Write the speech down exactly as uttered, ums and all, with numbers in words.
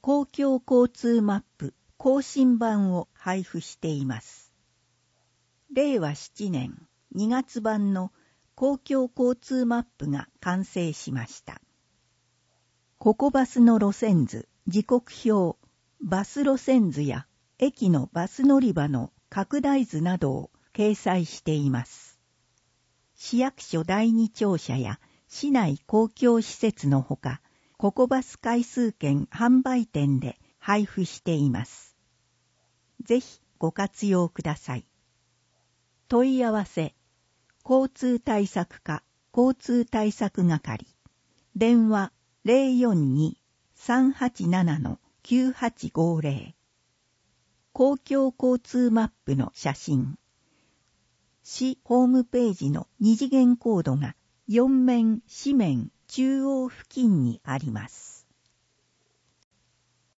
公共交通マップ更新版を配布しています。れいわななねんにがつ版の公共交通マップが完成しました。ココバスの路線図、時刻表、バス路線図や駅のバス乗り場の拡大図などを掲載しています。市役所第二庁舎や市内公共施設のほか、ココバス回数券販売店で配布しています。ぜひご活用ください。問い合わせ、交通対策課交通対策係、電話 ゼロよんに さんはちなな きゅうはちごゼロ、公共交通マップの写真、市ホームページの二次元コードがよん面、四面、中央付近にあります。